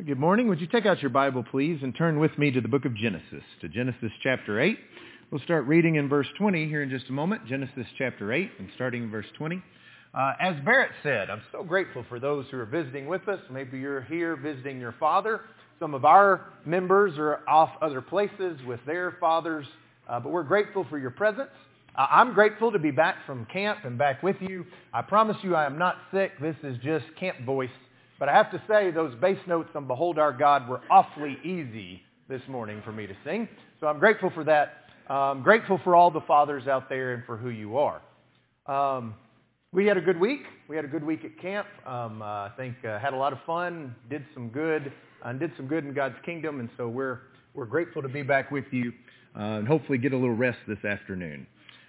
Good morning. Would you take out your Bible, please, and turn with me to the book of Genesis, to Genesis chapter 8. We'll start reading in verse 20 here in just a moment. Genesis chapter 8 and starting in verse 20. As Barrett said, I'm so grateful for those who are visiting with us. Maybe you're here visiting your father. Some of our members are off other places with their fathers, but we're grateful for your presence. I'm grateful to be back from camp and back with you. I promise you I am not sick. This is just camp voice. But I have to say, those bass notes on Behold Our God were awfully easy this morning for me to sing. So I'm grateful for that. I'm grateful for all the fathers out there and for who you are. We had a good week. We had a good week at camp. I think had a lot of fun, did some good in God's kingdom. And so we're grateful to be back with you and hopefully get a little rest this afternoon.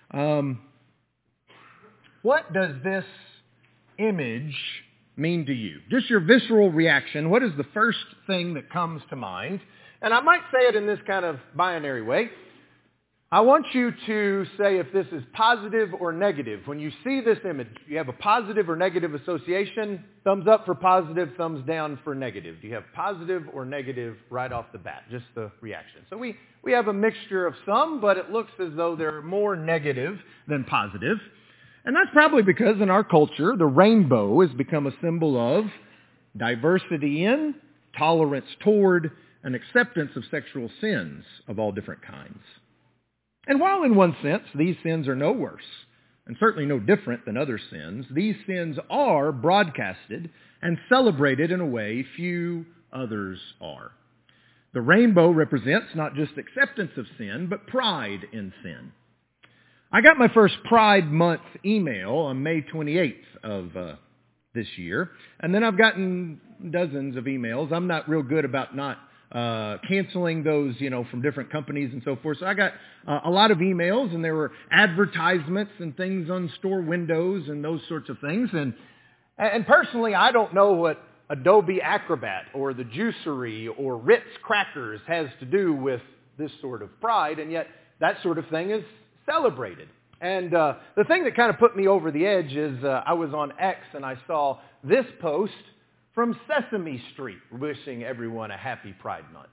What does this image mean to you? Just your visceral reaction. What is the first thing that comes to mind? And I might say it in this kind of binary way. I want you to say if this is positive or negative. When you see this image, do you have a positive or negative association? Thumbs up for positive, thumbs down for negative. Do you have positive or negative right off the bat? Just the reaction. So we have a mixture of some, but it looks as though they're more negative than positive. And that's probably because in our culture, the rainbow has become a symbol of diversity in, tolerance toward, and acceptance of sexual sins of all different kinds. And while in one sense these sins are no worse, and certainly no different than other sins, these sins are broadcasted and celebrated in a way few others are. The rainbow represents not just acceptance of sin, but pride in sin. I got my first Pride Month email on May 28th of this year, and then I've gotten dozens of emails. I'm not real good about not canceling those, from different companies and so forth. So I got a lot of emails, and there were advertisements and things on store windows and those sorts of things. And personally, I don't know what Adobe Acrobat or the Juicery or Ritz Crackers has to do with this sort of pride, and yet that sort of thing is celebrated. And the thing that kind of put me over the edge is I was on X and I saw this post from Sesame Street wishing everyone a happy Pride Month.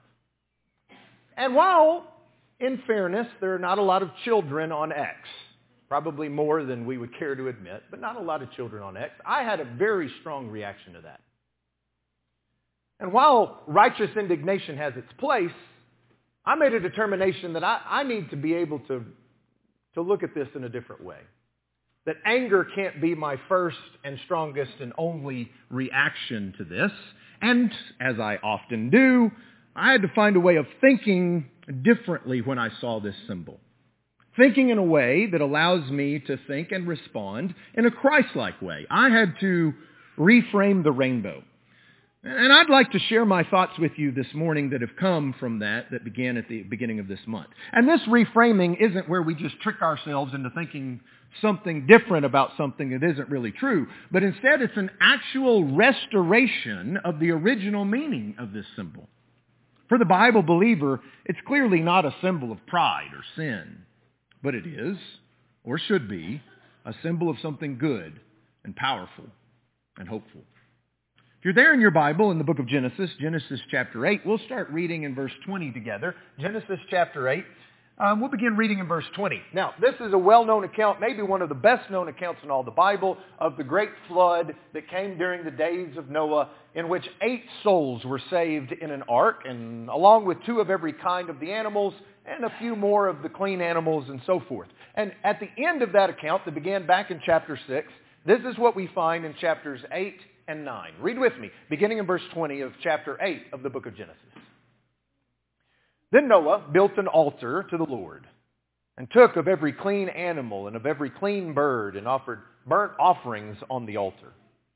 And while, in fairness, there are not a lot of children on X, probably more than we would care to admit, but not a lot of children on X, I had a very strong reaction to that. And while righteous indignation has its place, I made a determination that I need to be able to look at this in a different way. That anger can't be my first and strongest and only reaction to this. And as I often do, I had to find a way of thinking differently when I saw this symbol. Thinking in a way that allows me to think and respond in a Christ-like way. I had to reframe the rainbow. And I'd like to share my thoughts with you this morning that have come from that began at the beginning of this month. And this reframing isn't where we just trick ourselves into thinking something different about something that isn't really true, but instead it's an actual restoration of the original meaning of this symbol. For the Bible believer, it's clearly not a symbol of pride or sin, but it is, or should be, a symbol of something good and powerful and hopeful. If you're there in your Bible in the book of Genesis, Genesis chapter 8, we'll start reading in verse 20 together. Genesis chapter 8. We'll begin reading in verse 20. Now, this is a well-known account, maybe one of the best-known accounts in all the Bible, of the great flood that came during the days of Noah, in which 8 souls were saved in an ark, and along with 2 of every kind of the animals, and a few more of the clean animals and so forth. And at the end of that account that began back in chapter 6, this is what we find in chapters 8 and 9. Read with me, beginning in verse 20 of chapter 8 of the book of Genesis. Then Noah built an altar to the Lord, and took of every clean animal and of every clean bird, and offered burnt offerings on the altar.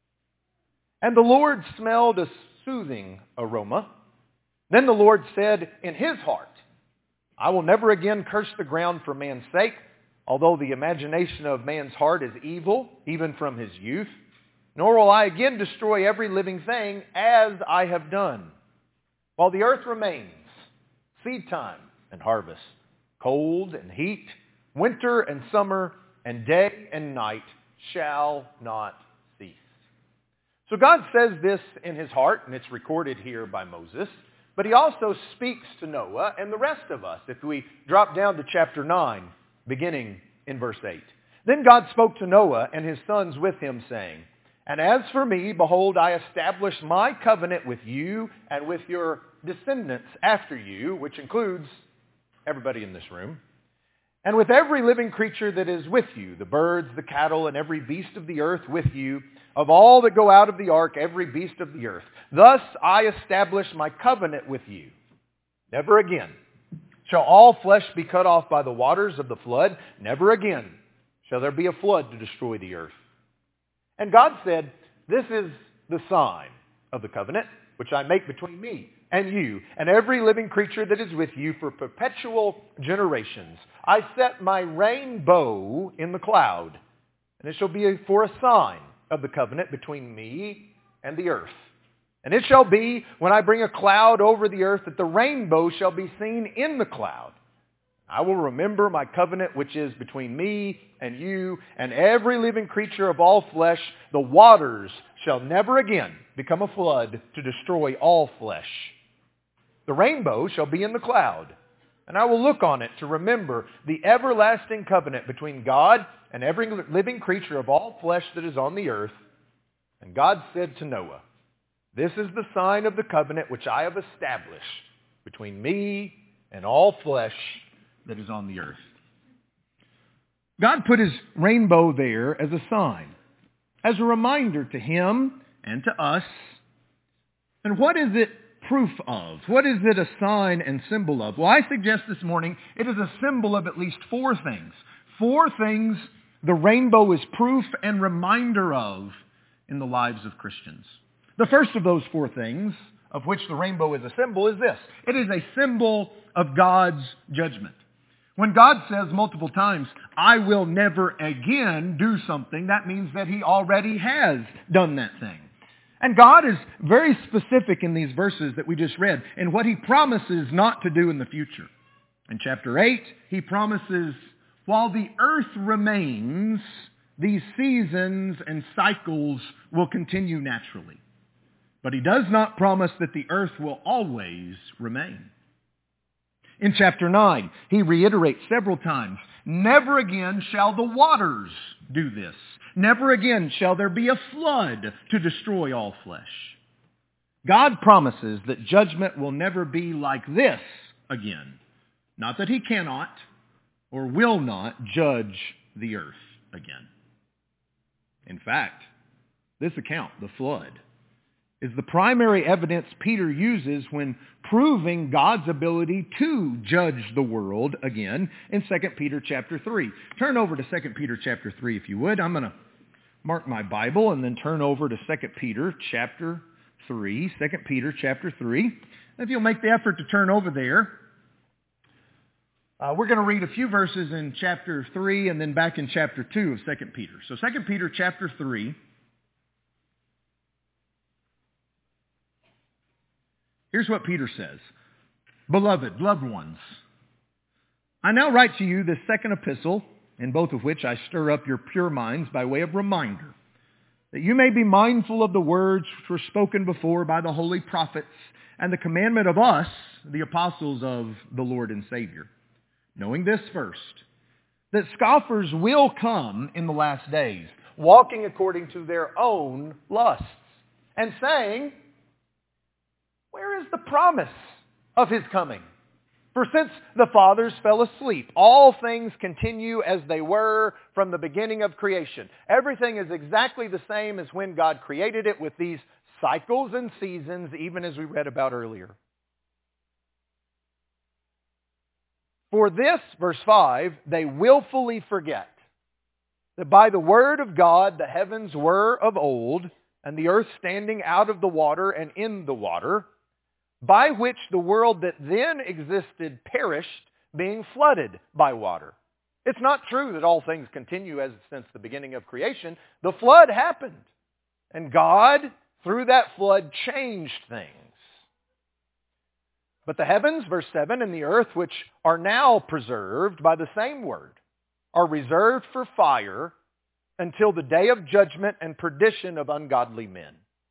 And the Lord smelled a soothing aroma. Then the Lord said in his heart, I will never again curse the ground for man's sake, although the imagination of man's heart is evil, even from his youth. Nor will I again destroy every living thing as I have done. While the earth remains, seed time and harvest, cold and heat, winter and summer, and day and night shall not cease. So God says this in his heart, and it's recorded here by Moses, but he also speaks to Noah and the rest of us. If we drop down to chapter 9, beginning in verse 8. Then God spoke to Noah and his sons with him, saying, "And as for me, behold, I establish my covenant with you and with your descendants after you," which includes everybody in this room, "and with every living creature that is with you, the birds, the cattle, and every beast of the earth with you, of all that go out of the ark, every beast of the earth. Thus I establish my covenant with you. Never again shall all flesh be cut off by the waters of the flood. Never again shall there be a flood to destroy the earth." And God said, "This is the sign of the covenant which I make between me and you and every living creature that is with you for perpetual generations. I set my rainbow in the cloud, and it shall be for a sign of the covenant between me and the earth. And it shall be, when I bring a cloud over the earth, that the rainbow shall be seen in the cloud. I will remember my covenant which is between me and you and every living creature of all flesh. The waters shall never again become a flood to destroy all flesh. The rainbow shall be in the cloud, and I will look on it to remember the everlasting covenant between God and every living creature of all flesh that is on the earth." And God said to Noah, "This is the sign of the covenant which I have established between me and all flesh that is on the earth." God put his rainbow there as a sign, as a reminder to him and to us. And what is it proof of? What is it a sign and symbol of? Well, I suggest this morning it is a symbol of at least four things. Four things the rainbow is proof and reminder of in the lives of Christians. The first of those four things, of which the rainbow is a symbol, is this. It is a symbol of God's judgment. When God says multiple times, "I will never again do something," that means that he already has done that thing. And God is very specific in these verses that we just read in what he promises not to do in the future. In chapter 8, he promises, while the earth remains, these seasons and cycles will continue naturally. But he does not promise that the earth will always remain. In chapter 9, he reiterates several times, "Never again shall the waters do this. Never again shall there be a flood to destroy all flesh." God promises that judgment will never be like this again. Not that he cannot or will not judge the earth again. In fact, this account, the flood, is the primary evidence Peter uses when proving God's ability to judge the world again in 2 Peter chapter 3. Turn over to 2 Peter chapter 3 if you would. I'm going to mark my Bible and then turn over to 2 Peter chapter 3. 2 Peter chapter 3. If you'll make the effort to turn over there, we're going to read a few verses in chapter 3 and then back in chapter 2 of 2 Peter. So 2 Peter chapter 3. Here's what Peter says. "Beloved, loved ones, I now write to you this second epistle, in both of which I stir up your pure minds by way of reminder, that you may be mindful of the words which were spoken before by the holy prophets and the commandment of us, the apostles of the Lord and Savior. Knowing this first, that scoffers will come in the last days, walking according to their own lusts, and saying, 'Where is the promise of his coming? For since the fathers fell asleep, all things continue as they were from the beginning of creation.'" Everything is exactly the same as when God created it, with these cycles and seasons, even as we read about earlier. "For this," verse 5, "they willfully forget that by the word of God the heavens were of old, and the earth standing out of the water and in the water, by which the world that then existed perished, being flooded by water." It's not true that all things continue as since the beginning of creation. The flood happened, and God, through that flood, changed things. "But the heavens," verse 7, "and the earth, which are now preserved by the same word, are reserved for fire until the day of judgment and perdition of ungodly men.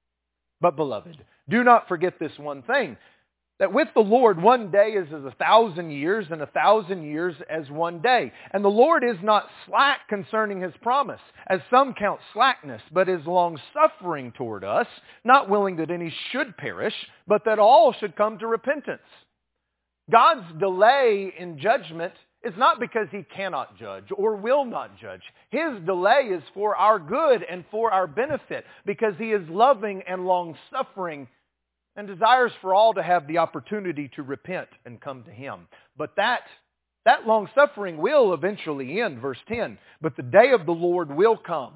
But beloved, do not forget this one thing, that with the Lord 1 day is as 1,000 years, and 1,000 years as 1 day. And the Lord is not slack concerning His promise, as some count slackness, but is long-suffering toward us, not willing that any should perish, but that all should come to repentance. God's delay in judgment is not because He cannot judge or will not judge. His delay is for our good and for our benefit, because He is loving and long-suffering and desires for all to have the opportunity to repent and come to Him. But that long-suffering will eventually end, verse 10. But the day of the Lord will come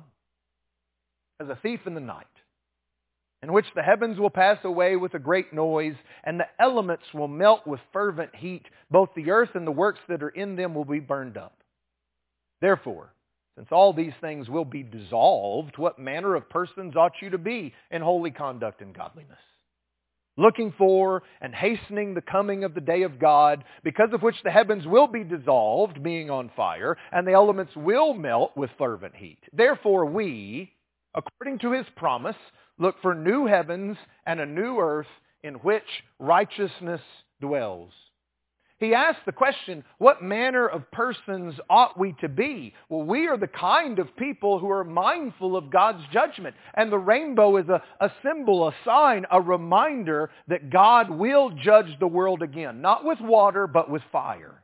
as a thief in the night, in which the heavens will pass away with a great noise, and the elements will melt with fervent heat. Both the earth and the works that are in them will be burned up. Therefore, since all these things will be dissolved, what manner of persons ought you to be in holy conduct and godliness? Looking for and hastening the coming of the day of God, because of which the heavens will be dissolved, being on fire, and the elements will melt with fervent heat. Therefore we, according to His promise, look for new heavens and a new earth in which righteousness dwells. He asked the question, what manner of persons ought we to be? Well, we are the kind of people who are mindful of God's judgment. And the rainbow is a symbol, a sign, a reminder that God will judge the world again. Not with water, but with fire.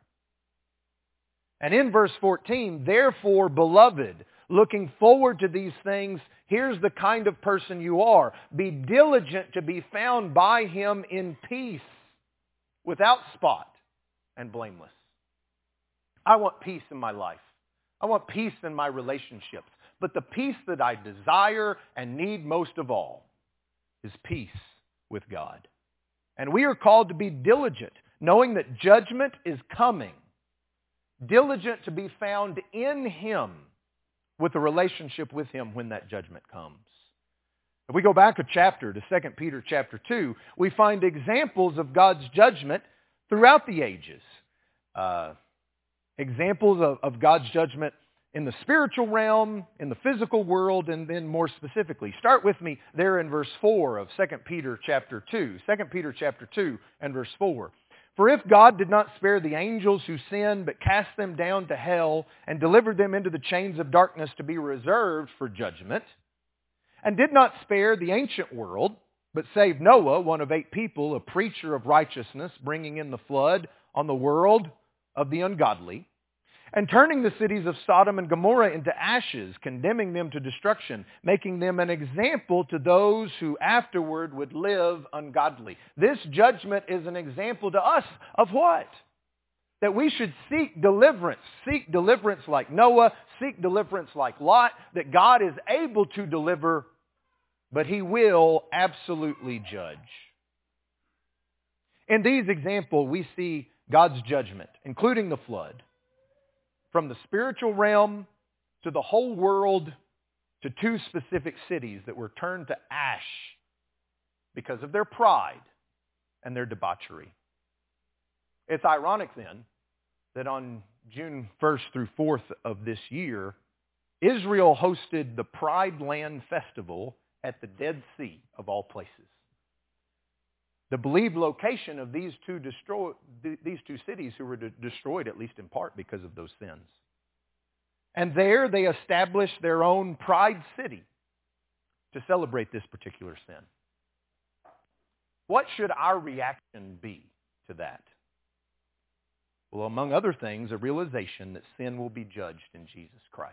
And in verse 14, therefore, beloved, looking forward to these things, here's the kind of person you are. Be diligent to be found by Him in peace, without spot and blameless. I want peace in my life. I want peace in my relationships. But the peace that I desire and need most of all is peace with God. And we are called to be diligent, knowing that judgment is coming. Diligent to be found in Him, with a relationship with Him when that judgment comes. If we go back a chapter to 2 Peter chapter 2, we find examples of God's judgment throughout the ages. Examples of God's judgment in the spiritual realm, in the physical world, and then more specifically. Start with me there in verse 4 of 2 Peter chapter 2. 2 Peter chapter 2 and verse 4. For if God did not spare the angels who sinned, but cast them down to hell and delivered them into the chains of darkness to be reserved for judgment, and did not spare the ancient world, but saved Noah, one of 8 people, a preacher of righteousness, bringing in the flood on the world of the ungodly, and turning the cities of Sodom and Gomorrah into ashes, condemning them to destruction, making them an example to those who afterward would live ungodly. This judgment is an example to us of what? That we should seek deliverance like Noah, seek deliverance like Lot, that God is able to deliver, but He will absolutely judge. In these examples, we see God's judgment, including the flood, from the spiritual realm to the whole world to 2 specific cities that were turned to ash because of their pride and their debauchery. It's ironic then that on June 1st through 4th of this year, Israel hosted the Pride Land Festival at the Dead Sea of all places. The believed location of these two cities who were destroyed, at least in part, because of those sins. And there they established their own Pride City to celebrate this particular sin. What should our reaction be to that? Well, among other things, a realization that sin will be judged in Jesus Christ.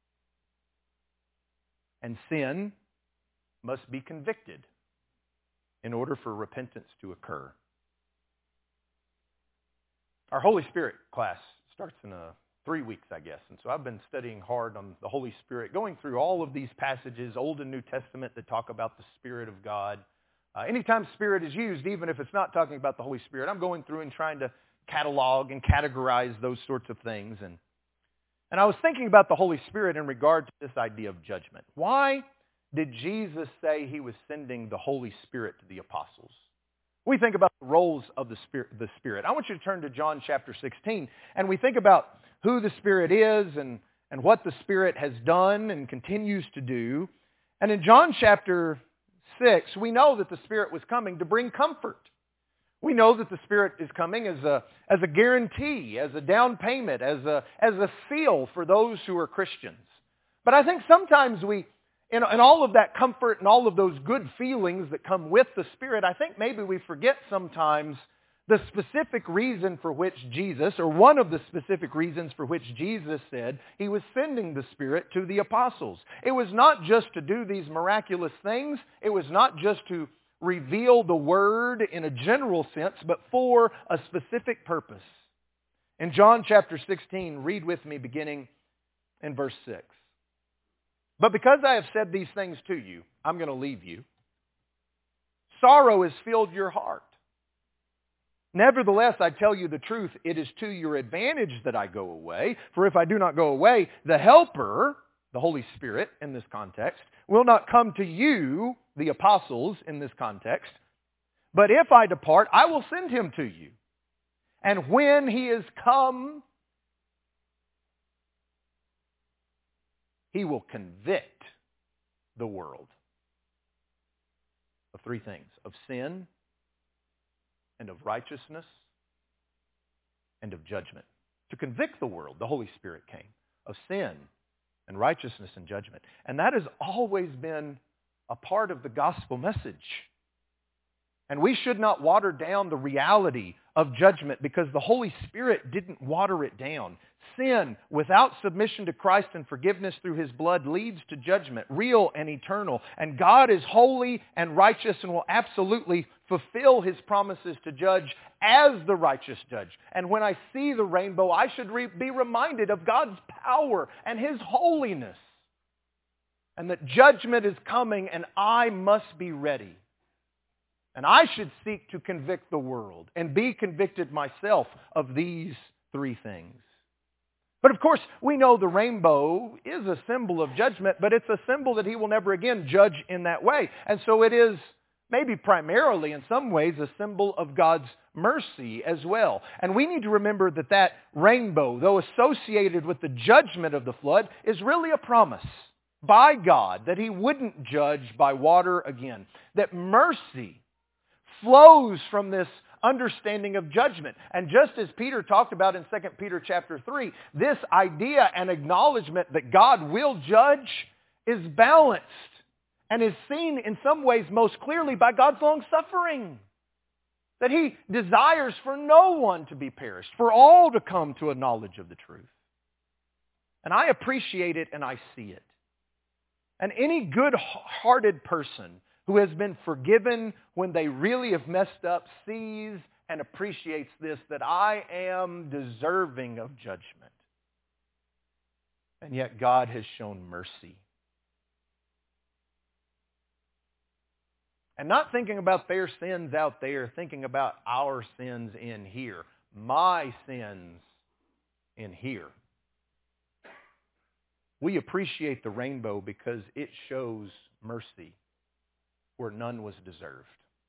And sin must be convicted in order for repentance to occur. Our Holy Spirit class starts in 3 weeks, I guess. And so I've been studying hard on the Holy Spirit, going through all of these passages, Old and New Testament, that talk about the Spirit of God. Anytime Spirit is used, even if it's not talking about the Holy Spirit, I'm going through and trying to catalog and categorize those sorts of things. And I was thinking about the Holy Spirit in regard to this idea of judgment. Why did Jesus say He was sending the Holy Spirit to the apostles? We think about the roles of the Spirit. I want you to turn to John chapter 16, and we think about who the Spirit is and what the Spirit has done and continues to do. And in John chapter 6, we know that the Spirit was coming to bring comfort. We know that the Spirit is coming as a guarantee, as a down payment, as a seal for those who are Christians. But I think sometimes we, in all of that comfort and all of those good feelings that come with the Spirit, I think maybe we forget sometimes the specific reason for which Jesus, or one of the specific reasons for which Jesus said he was sending the Spirit to the apostles. It was not just to do these miraculous things. It was not just to reveal the Word in a general sense, but for a specific purpose. In John chapter 16, read with me beginning in verse 6. But because I have said these things to you, I'm going to leave you. Sorrow has filled your heart. Nevertheless, I tell you the truth, it is to your advantage that I go away. For if I do not go away, the Helper, the Holy Spirit in this context, will not come to you, the apostles in this context. But if I depart, I will send him to you. And when he is come, he will convict the world of three things: of sin, and of righteousness, and of judgment. To convict the world, the Holy Spirit came, of sin and righteousness and judgment. And that has always been a part of the gospel message. And we should not water down the reality of judgment because the Holy Spirit didn't water it down. Sin without submission to Christ and forgiveness through His blood leads to judgment, real and eternal. And God is holy and righteous and will absolutely fulfill His promises to judge as the righteous judge. And when I see the rainbow, I should be reminded of God's power and His holiness. And that judgment is coming and I must be ready. And I should seek to convict the world and be convicted myself of these three things. But of course, we know the rainbow is a symbol of judgment, but it's a symbol that He will never again judge in that way. And so it is maybe primarily in some ways a symbol of God's mercy as well. And we need to remember that that rainbow, though associated with the judgment of the flood, is really a promise by God that He wouldn't judge by water again. That mercy flows from this understanding of judgment. And just as Peter talked about in 2 Peter chapter 3, this idea and acknowledgement that God will judge is balanced and is seen in some ways most clearly by God's long suffering. That He desires for no one to be perished, for all to come to a knowledge of the truth. And I appreciate it and I see it. And any good-hearted person who has been forgiven when they really have messed up sees and appreciates this, that I am deserving of judgment. And yet God has shown mercy. And not thinking about their sins out there, thinking about our sins in here. My sins in here. We appreciate the rainbow because it shows mercy where none was deserved.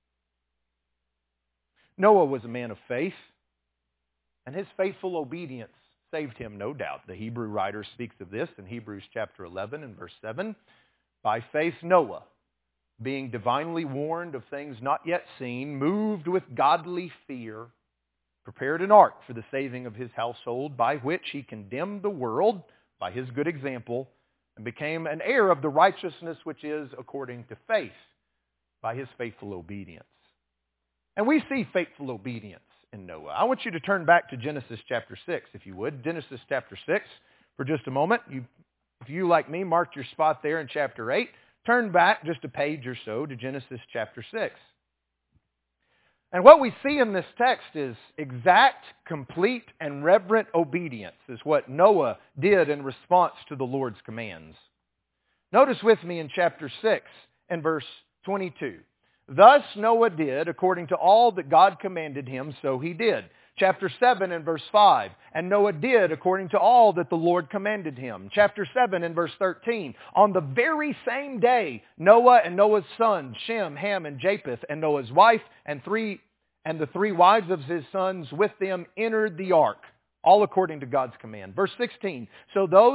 Noah was a man of faith, and his faithful obedience saved him, no doubt. The Hebrew writer speaks of this in Hebrews chapter 11 and verse 7. By faith Noah, being divinely warned of things not yet seen, moved with godly fear, prepared an ark for the saving of his household, by which he condemned the world by his good example, and became an heir of the righteousness which is according to faith, by his faithful obedience. And we see faithful obedience in Noah. I want you to turn back to Genesis chapter 6, if you would. Genesis chapter 6 for just a moment. If you, like me, marked your spot there in chapter 8, turn back just a page or so to Genesis chapter 6. And what we see in this text is exact, complete, and reverent obedience is what Noah did in response to the Lord's commands. Notice with me in chapter 6 and verse 22. Thus Noah did according to all that God commanded him, so he did. Chapter 7 and verse 5. And Noah did according to all that the Lord commanded him. Chapter 7 and verse 13. On the very same day, Noah and Noah's sons, Shem, Ham, and Japheth, and Noah's wife, and the three wives of his sons with them entered the ark, all according to God's command. Verse 16. So those that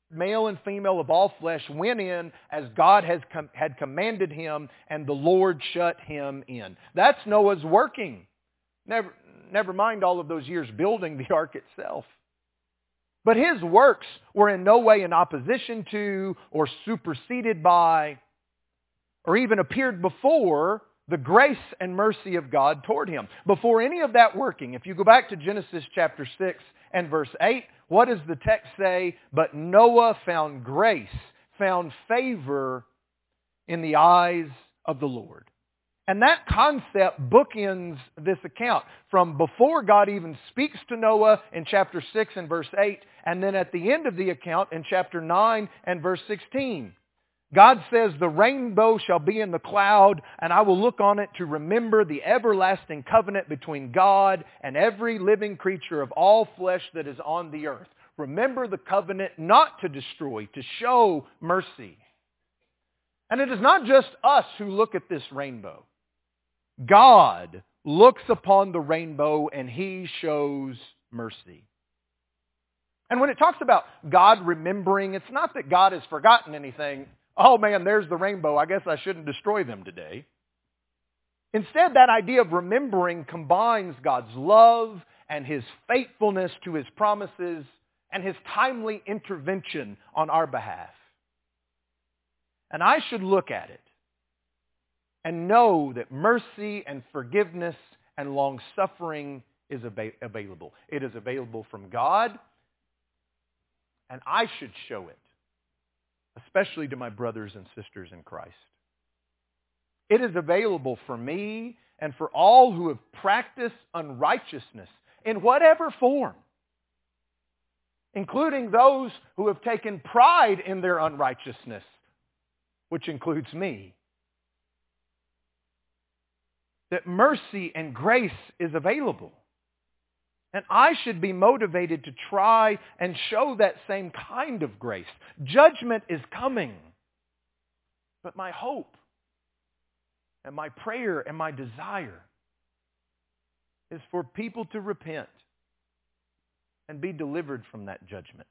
male and female of all flesh, went in as God had commanded him, and the Lord shut him in. That's Noah's working. Never mind all of those years building the ark itself. But his works were in no way in opposition to or superseded by or even appeared before the grace and mercy of God toward him. Before any of that working, if you go back to Genesis chapter 6 and verse 8, what does the text say? But Noah found grace, found favor in the eyes of the Lord. And that concept bookends this account from before God even speaks to Noah in chapter 6 and verse 8, and then at the end of the account in chapter 9 and verse 16. God says, the rainbow shall be in the cloud, and I will look on it to remember the everlasting covenant between God and every living creature of all flesh that is on the earth. Remember the covenant not to destroy, to show mercy. And it is not just us who look at this rainbow. God looks upon the rainbow and He shows mercy. And when it talks about God remembering, it's not that God has forgotten anything. Oh man, there's the rainbow. I guess I shouldn't destroy them today. Instead, that idea of remembering combines God's love and His faithfulness to His promises and His timely intervention on our behalf. And I should look at it and know that mercy and forgiveness and long-suffering is available. It is available from God, and I should show it, especially to my brothers and sisters in Christ. It is available for me and for all who have practiced unrighteousness in whatever form, including those who have taken pride in their unrighteousness, which includes me. That mercy and grace is available. And I should be motivated to try and show that same kind of grace. Judgment is coming. But my hope and my prayer and my desire is for people to repent and be delivered from that judgment.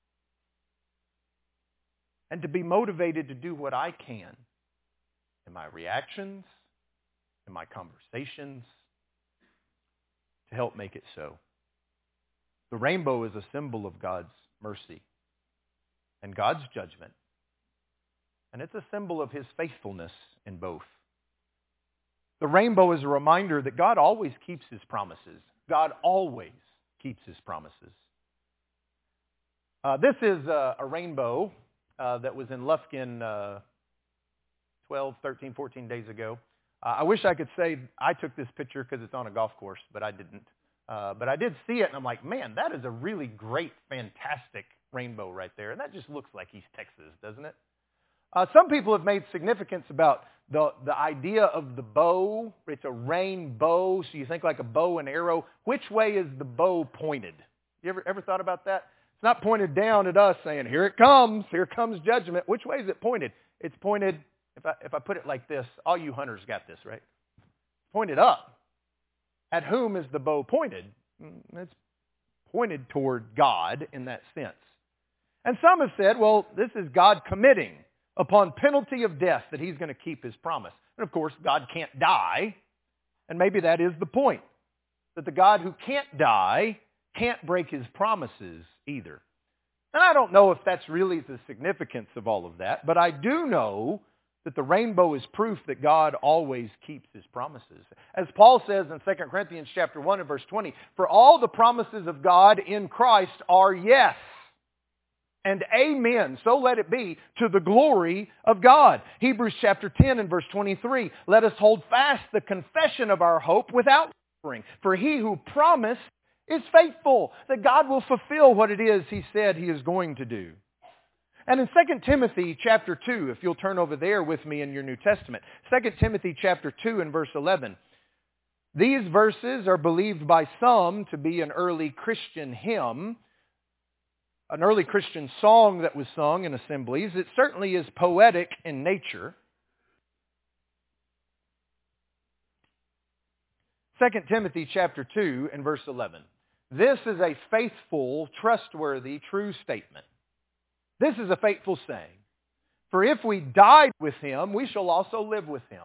And to be motivated to do what I can in my reactions, in my conversations, to help make it so. The rainbow is a symbol of God's mercy and God's judgment. And it's a symbol of His faithfulness in both. The rainbow is a reminder that God always keeps His promises. God always keeps His promises. This is a rainbow that was in Lufkin 12, 13, 14 days ago. I wish I could say I took this picture because it's on a golf course, but I didn't. But I did see it, and I'm like, man, that is a really great, fantastic rainbow right there. And that just looks like East Texas, doesn't it? Some people have made significance about the idea of the bow. It's a rainbow, so you think like a bow and arrow. Which way is the bow pointed? You ever thought about that? It's not pointed down at us saying, here comes judgment. Which way is it pointed? It's pointed, if I put it like this, all you hunters got this, right? Pointed up. At whom is the bow pointed? It's pointed toward God in that sense. And some have said, well, this is God committing upon penalty of death that He's going to keep His promise. And of course, God can't die. And maybe that is the point. That the God who can't die can't break His promises either. And I don't know if that's really the significance of all of that, but I do know that the rainbow is proof that God always keeps His promises. As Paul says in 2 Corinthians chapter 1 and verse 20, for all the promises of God in Christ are yes and amen, so let it be, to the glory of God. Hebrews chapter 10 and verse 23, let us hold fast the confession of our hope without wavering, for He who promised is faithful, that God will fulfill what it is He said He is going to do. And in 2 Timothy chapter 2, if you'll turn over there with me in your New Testament, 2 Timothy chapter 2 and verse 11, these verses are believed by some to be an early Christian hymn, an early Christian song that was sung in assemblies. It certainly is poetic in nature. 2 Timothy chapter 2 and verse 11. This is a faithful, trustworthy, true statement. This is a faithful saying. For if we died with Him, we shall also live with Him.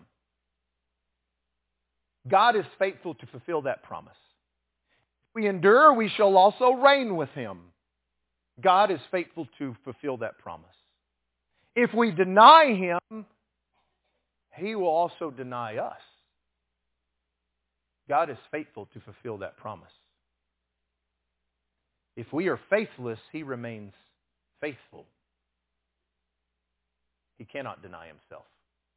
God is faithful to fulfill that promise. If we endure, we shall also reign with Him. God is faithful to fulfill that promise. If we deny Him, He will also deny us. God is faithful to fulfill that promise. If we are faithless, He remains faithful. He cannot deny Himself.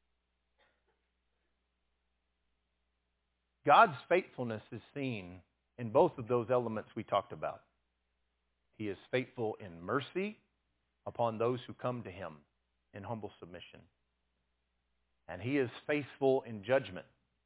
God's faithfulness is seen in both of those elements we talked about. He is faithful in mercy upon those who come to Him in humble submission. And He is faithful in judgment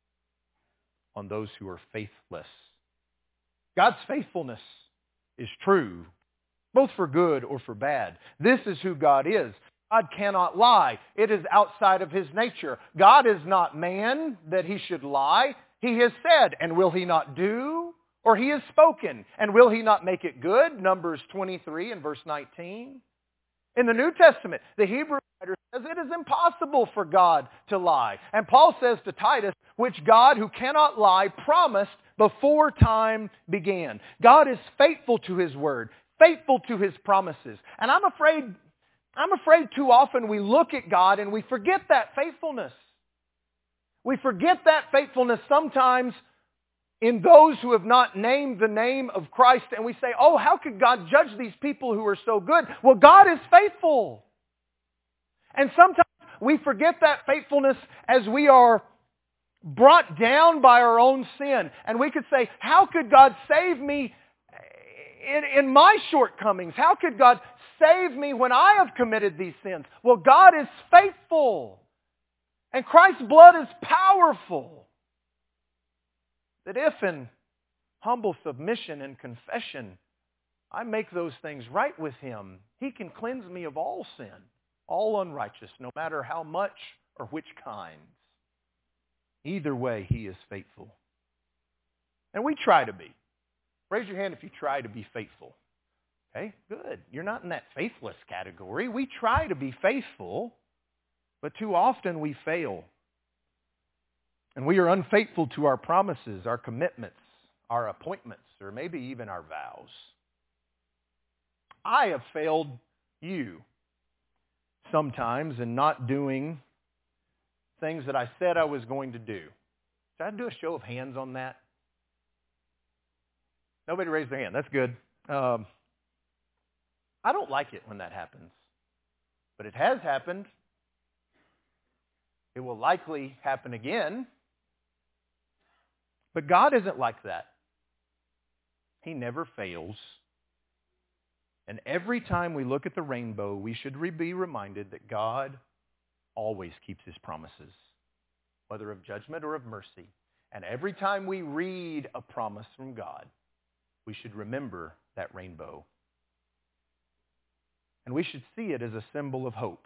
on those who are faithless. God's faithfulness is true, both for good or for bad. This is who God is. God cannot lie. It is outside of His nature. God is not man that He should lie. He has said, and will He not do? Or He has spoken, and will He not make it good? Numbers 23 and verse 19. In the New Testament, the Hebrew writer says it is impossible for God to lie. And Paul says to Titus, which God, who cannot lie, promised before time began. God is faithful to His word, faithful to His promises. And I'm afraid too often we look at God and we forget that faithfulness. We forget that faithfulness sometimes in those who have not named the name of Christ, and we say, oh, how could God judge these people who are so good? Well, God is faithful. And sometimes we forget that faithfulness as we are brought down by our own sin. And we could say, how could God save me in my shortcomings? How could God save me when I have committed these sins? Well, God is faithful. And Christ's blood is powerful. That if in humble submission and confession I make those things right with Him, He can cleanse me of all sin, all unrighteous, no matter how much or which kinds. Either way, He is faithful. And we try to be. Raise your hand if you try to be faithful. Okay, good. You're not in that faithless category. We try to be faithful, but too often we fail. And we are unfaithful to our promises, our commitments, our appointments, or maybe even our vows. I have failed you sometimes in not doing things that I said I was going to do. Should I do a show of hands on that? Nobody raised their hand. That's good. I don't like it when that happens. But it has happened. It will likely happen again. But God isn't like that. He never fails. And every time we look at the rainbow, we should be reminded that God always keeps His promises, whether of judgment or of mercy. And every time we read a promise from God, we should remember that rainbow. And we should see it as a symbol of hope.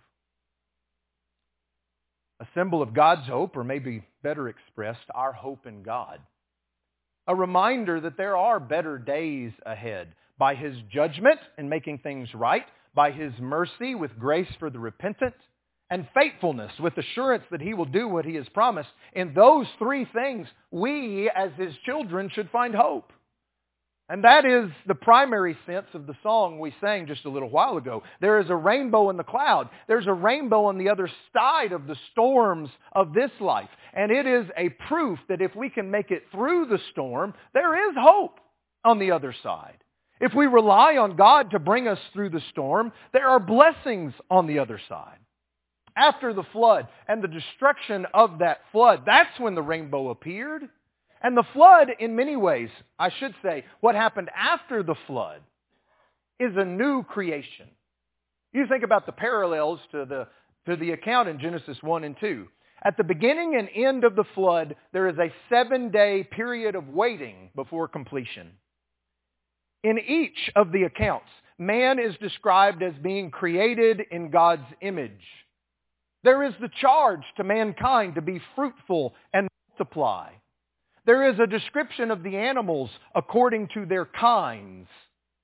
A symbol of God's hope, or maybe better expressed, our hope in God. A reminder that there are better days ahead. By His judgment in making things right, by His mercy with grace for the repentant, and faithfulness with assurance that He will do what He has promised. In those three things, we as His children should find hope. And that is the primary sense of the song we sang just a little while ago. There is a rainbow in the cloud. There's a rainbow on the other side of the storms of this life. And it is a proof that if we can make it through the storm, there is hope on the other side. If we rely on God to bring us through the storm, there are blessings on the other side. After the flood and the destruction of that flood, that's when the rainbow appeared. And the flood, in many ways, I should say, what happened after the flood is a new creation. You think about the parallels to the account in Genesis 1 and 2. At the beginning and end of the flood, there is a 7-day period of waiting before completion. In each of the accounts, man is described as being created in God's image. There is the charge to mankind to be fruitful and multiply. There is a description of the animals according to their kinds.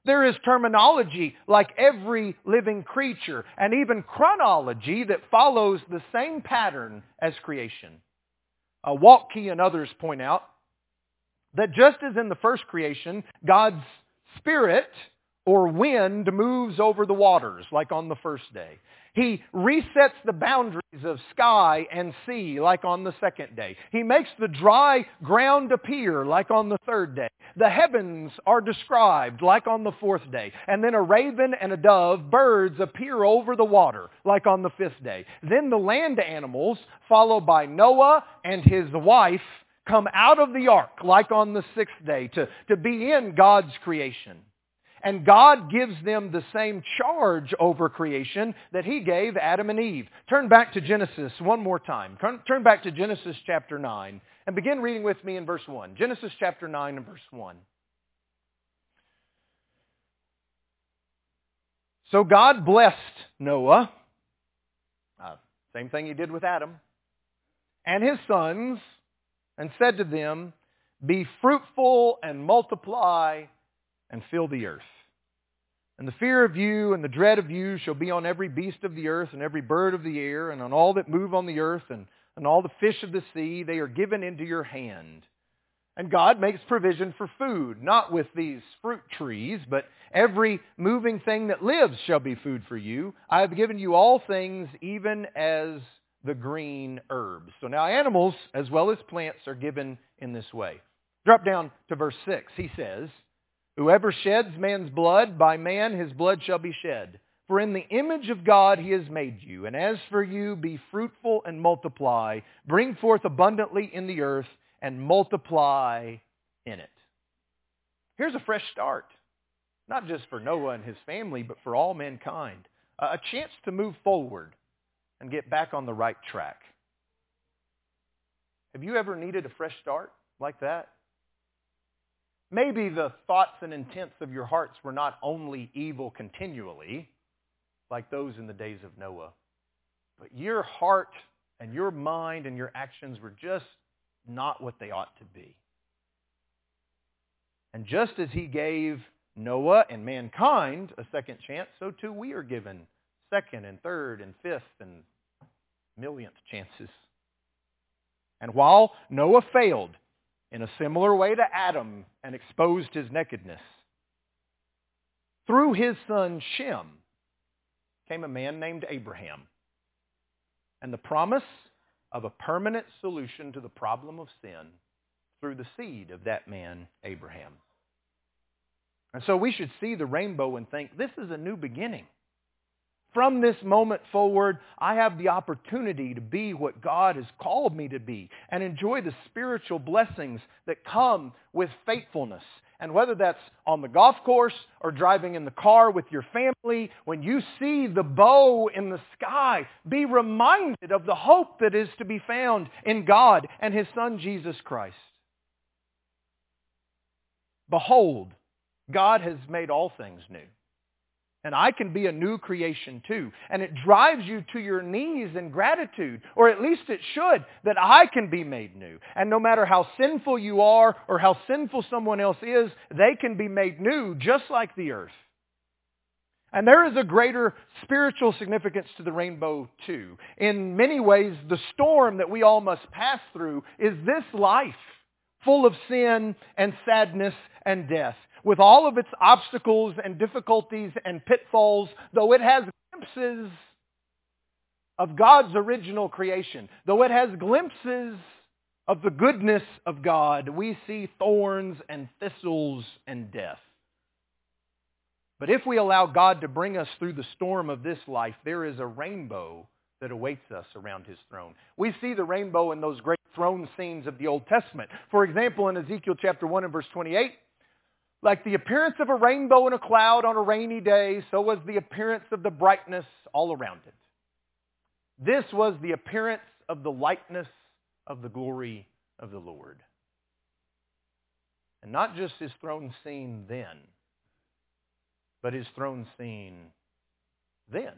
There is terminology like every living creature, and even chronology that follows the same pattern as creation. Waltke and others point out that just as in the first creation, God's Spirit or wind moves over the waters, like on the first day. He resets the boundaries of sky and sea, like on the second day. He makes the dry ground appear, like on the third day. The heavens are described, like on the fourth day. And then a raven and a dove, birds, appear over the water, like on the fifth day. Then the land animals, followed by Noah and his wife, come out of the ark, like on the sixth day, to be in God's creation. And God gives them the same charge over creation that He gave Adam and Eve. Turn back to Genesis one more time. Turn back to Genesis chapter 9 and begin reading with me in verse 1. Genesis chapter 9 and verse 1. So God blessed Noah, same thing He did with Adam, and his sons, and said to them, "Be fruitful and multiply and fill the earth. And the fear of you and the dread of you shall be on every beast of the earth and every bird of the air and on all that move on the earth and all the fish of the sea. They are given into your hand." And God makes provision for food, not with these fruit trees, but every moving thing that lives shall be food for you. I have given you all things, even as the green herbs. So now animals as well as plants are given in this way. Drop down to verse 6. He says, "Whoever sheds man's blood, by man his blood shall be shed. For in the image of God He has made you. And as for you, be fruitful and multiply. Bring forth abundantly in the earth and multiply in it." Here's a fresh start. Not just for Noah and his family, but for all mankind. A chance to move forward and get back on the right track. Have you ever needed a fresh start like that? Maybe the thoughts and intents of your hearts were not only evil continually, like those in the days of Noah, but your heart and your mind and your actions were just not what they ought to be. And just as He gave Noah and mankind a second chance, so too we are given second and third and fifth and millionth chances. And while Noah failed in a similar way to Adam and exposed his nakedness, through his son Shem came a man named Abraham, and the promise of a permanent solution to the problem of sin through the seed of that man, Abraham. And so we should see the rainbow and think, this is a new beginning. From this moment forward, I have the opportunity to be what God has called me to be and enjoy the spiritual blessings that come with faithfulness. And whether that's on the golf course or driving in the car with your family, when you see the bow in the sky, be reminded of the hope that is to be found in God and His Son, Jesus Christ. Behold, God has made all things new. And I can be a new creation too. And it drives you to your knees in gratitude, or at least it should, that I can be made new. And no matter how sinful you are or how sinful someone else is, they can be made new just like the earth. And there is a greater spiritual significance to the rainbow too. In many ways, the storm that we all must pass through is this life, full of sin and sadness and death. With all of its obstacles and difficulties and pitfalls, though it has glimpses of God's original creation, though it has glimpses of the goodness of God, we see thorns and thistles and death. But if we allow God to bring us through the storm of this life, there is a rainbow that awaits us around His throne. We see the rainbow in those great throne scenes of the Old Testament. For example, in Ezekiel chapter 1 and verse 28, like the appearance of a rainbow in a cloud on a rainy day, so was the appearance of the brightness all around it. This was the appearance of the likeness of the glory of the Lord. And not just His throne scene then, but His throne scene then.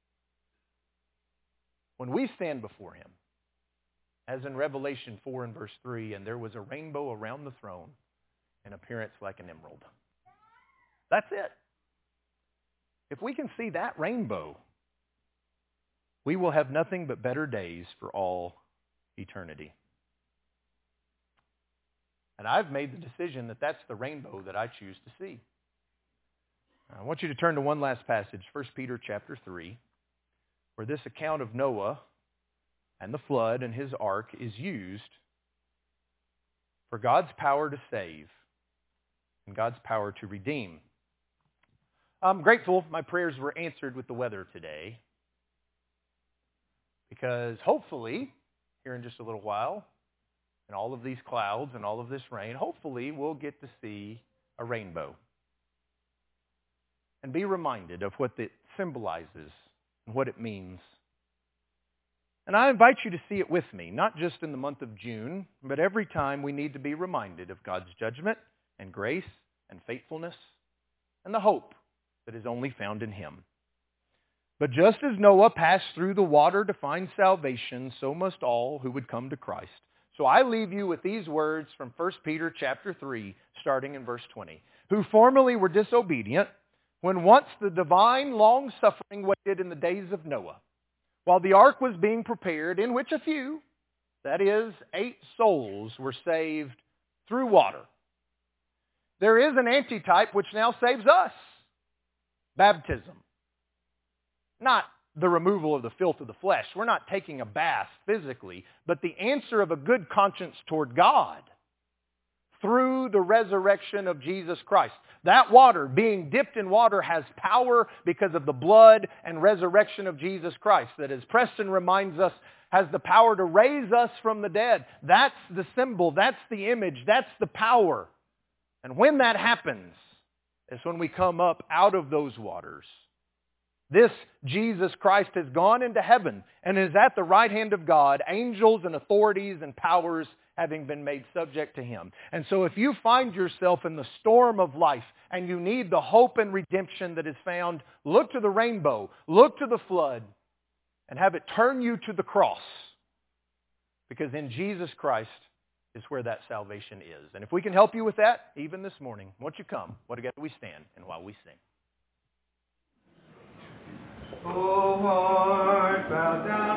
When we stand before Him, as in Revelation 4 and verse 3, and there was a rainbow around the throne, an appearance like an emerald. That's it. If we can see that rainbow, we will have nothing but better days for all eternity. And I've made the decision that that's the rainbow that I choose to see. I want you to turn to one last passage, 1 Peter chapter 3, where this account of Noah and the flood and his ark is used for God's power to save and God's power to redeem. I'm grateful my prayers were answered with the weather today, because hopefully, here in just a little while, and all of these clouds and all of this rain, hopefully we'll get to see a rainbow and be reminded of what it symbolizes and what it means. And I invite you to see it with me, not just in the month of June, but every time we need to be reminded of God's judgment and grace and faithfulness and the hope that is only found in Him. But just as Noah passed through the water to find salvation, so must all who would come to Christ. So I leave you with these words from 1 Peter chapter 3, starting in verse 20. Who formerly were disobedient, when once the divine long-suffering waited in the days of Noah, while the ark was being prepared, in which a few, that is, 8 souls, were saved through water. There is an antitype which now saves us. Baptism. Not the removal of the filth of the flesh. We're not taking a bath physically, but the answer of a good conscience toward God through the resurrection of Jesus Christ. That water, being dipped in water, has power because of the blood and resurrection of Jesus Christ, that, as Preston reminds us, has the power to raise us from the dead. That's the symbol, that's the image, that's the power. And when that happens, is when we come up out of those waters. This Jesus Christ has gone into heaven and is at the right hand of God, angels and authorities and powers having been made subject to Him. And so if you find yourself in the storm of life and you need the hope and redemption that is found, look to the rainbow, look to the flood, and have it turn you to the cross. Because in Jesus Christ is where that salvation is. And if we can help you with that, even this morning, won't you come? What together we stand and while we sing. Oh, heart, bow down.